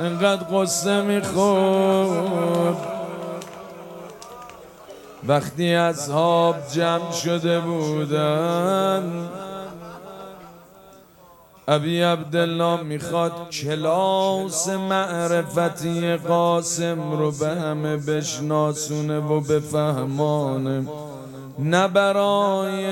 انقدر قصه میخورد. وقتی اصحاب جمع شده بودن، ابی عبدالله میخواد کلاس معرفتی قاسم رو به همه بشناسونه و بفهمانه، نه برای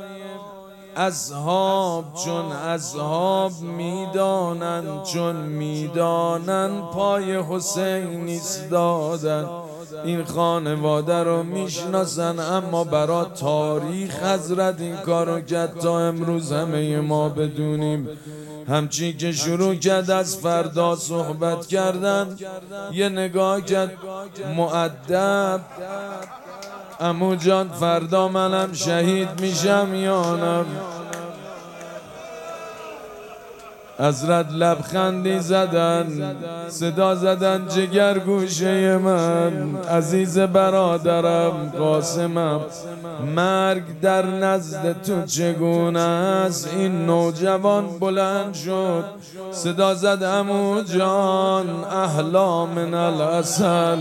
اصحاب، چون اصحاب میدانن، چون میدانن پای حسین ایستادن، این خانواده رو میشناسن، اما برای تاریخ حضرت این کارو کرد تا امروز همه ما بدونیم. همچین که شروع کرد از فردا صحبت کردن، یه نگاه کرد مؤدب، عمو جان فردا منم شهید میشم یا نه؟ حضرت لبخندی زدن، صدا زدن جگر گوشه من، عزیز برادرم قاسمم، مرگ در نزد تو چگونه است؟ این نوجوان بلند شد، صدا زد عمو جان احلا من العسل،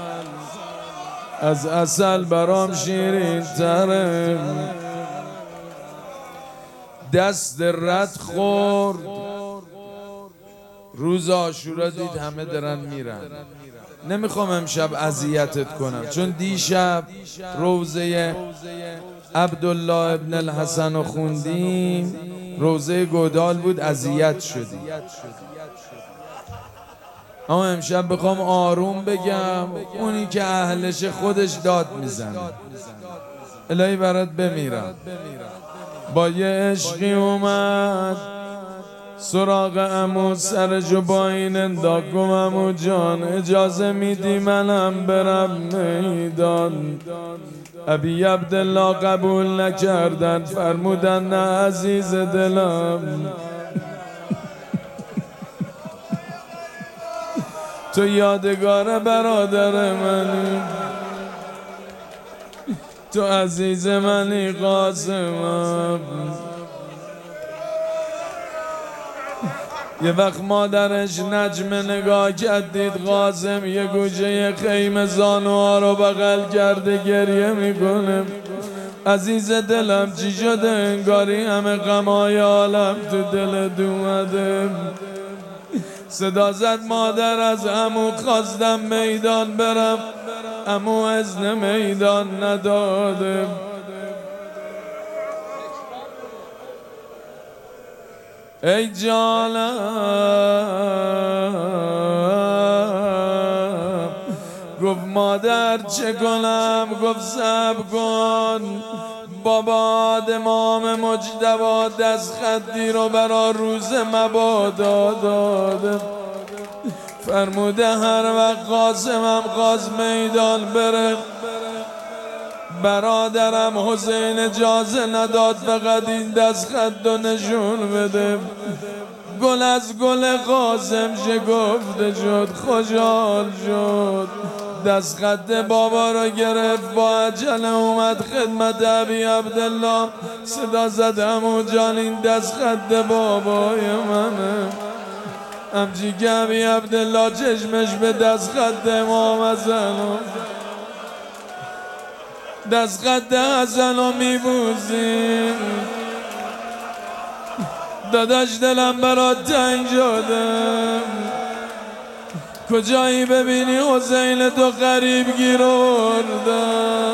از عسل برام شیرین تره. دست رد خورد. روز عاشورا دید همه دارن میرن. نمیخوام امشب اذیتت کنم، چون دیشب روزه عبدالله ابن الحسن رو خوندیم، روزه گودال بود، اذیت شدیم. اما امشب بخوام آروم بگم، اونی که اهلش خودش داد میزنه، الهی برات بمیرم. با یه عشقی اومد سراغ عمو، سر جباین انداخت، گفت عمو جان اجازه میدی منم برم میدان؟ ابی عبدالله قبول نکردن، فرمودن نه عزیز دلم، تو یادگار برادر منی، تو عزیز منی قاسمم. یه وقت مادرش نجم نگاه کرد، دید قاسم یه گوشه خیمه زانوها رو بغل کرده گریه میکنه. عزیز دلم چی شده؟ انگاری همه غمای عالم تو دلت اومده. صدا زد مادر از عمو خواستم میدان برم، عمو اذن میدان نداده. ای جانم، گفت مادر چه کنم؟ گفت صبر کن، بابا امام مجتبی دست خطی رو برا روز مبادا داده، فرموده هر وقت قاسمم خواست میدان بره، برادرم حسین اجازه نداد فقط این دست خط رو نشون بده. گل از گل قاسم شکفته شد، خوشحال شد، دست خط بابا رو گرفت، با عجله اومد خدمت ابی عبدالله، صدا زد عمو جان این دست خط بابای منه. همچی که ابی عبدالله چشمش به دست خط امام حسن، دست خط حسن رو میبوزیم، داداش دلم برات تنگ شدم، کجایی ببینی حسین تو غریب گیر آوردم.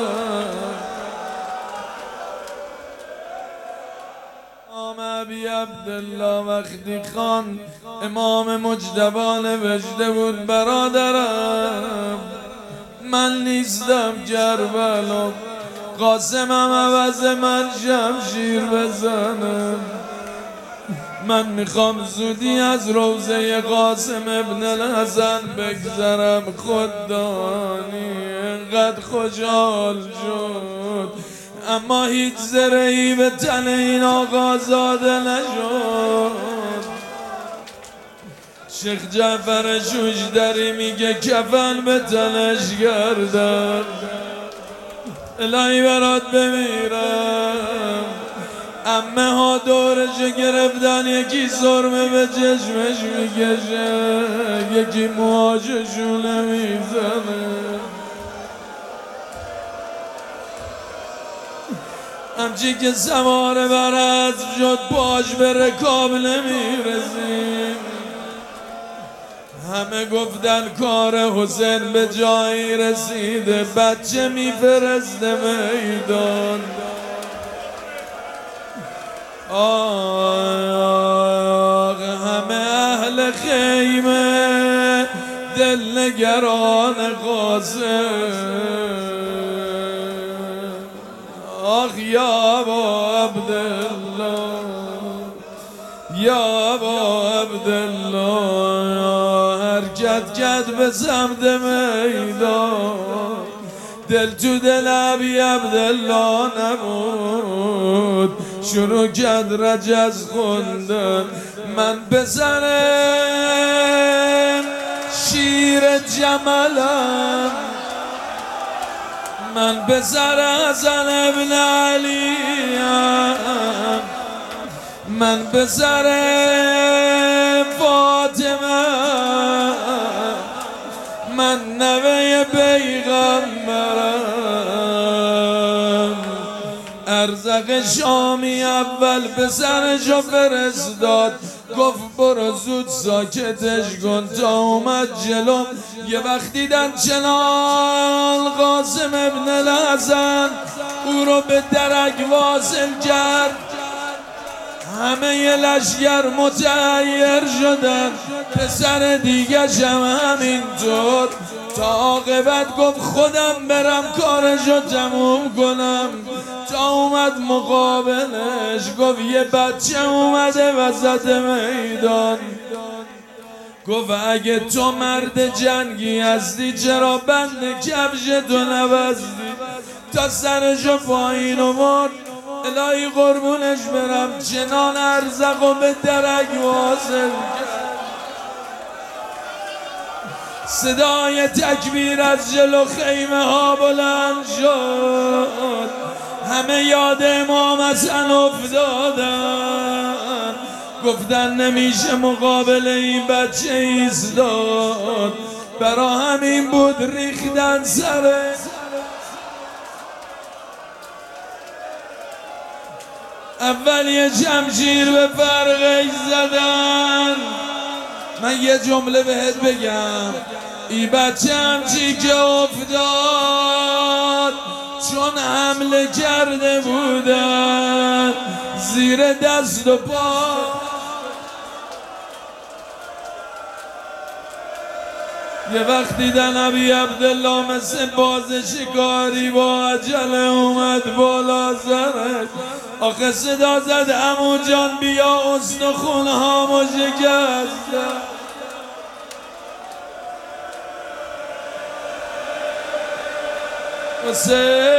امام ابی عبدالله وقتی خان امام مجتبی نوشته بود برادرم من نیستم کربلا، قاسمم عوض من شمشیر بزنم، من میخوام زودی از روزه قاسم ابن الحسن بگذرم. خدانی انقدر خوشحال شد، اما هیچ زرهی به تن این آقا زاده نشد. شیخ جعفر شوشتری میگه کفن به تنش گردن، الهی برات بمیرم. امه ها دورشو گرفتن، یکی سرمه به چشمش میکشه، یکی موهاشو شونه میزنه. همچی که سواره بر اسب شد باش به رکاب نمیرسیم. همه گفتن کار حسین به جایی رسیده، بچه میفرسته میدان. آه همه اهل خیمه دل نگران قاسم. آخ یا ابا عبدالله، یا ابا عبدالله، حرکت کرد به سمت میدان. دل تو دل ابی عبدالله نبود، شروع کرد رجز خوندن. من پسرم شیر جملم، من پسر حسن ابن علیم، من پسر فاطمه، من نوه پیغمبرم. ارزق شامی اول پسرشو فرستاد، گفت برو زود ساکتش کن تا اومد جلو. یه وقت دیدن چنان قاسم ابن الحسن او رو به درک واصل کرد. همه ی لشگر متحیر شدن، پسر دیگه هم همینطور. تا عاقبت گفت خودم برم کارشو تموم کنم. تا اومد مقابلش گفت یه بچه اومده وسط میدان. گفت اگه تو مرد جنگی هستی چرا بند کفشتو نبستی؟ تا سرشو پایین آورد. الهی قربونش برم چنان ارزقو به درک واصل کرد. صدای تکبیر از جلو خیمه ها بلند شد. همه یاد امام حسن افتادن. گفتن نمیشه مقابل این بچه ایستاد. برا همین بود ریختن سره. اول یه شمشیر به فرقش زدن. من یه جمله بهت بگم، ای بچه همچی که افتاد چون حمله کرده بودن زیر دست و پا. یه وقت دیدن ابی عبدالله مثل باز شکاری با عجله اومد بالا سرش. آخه صدا زد عمو جان بیا استخون هامو شکستم. حسین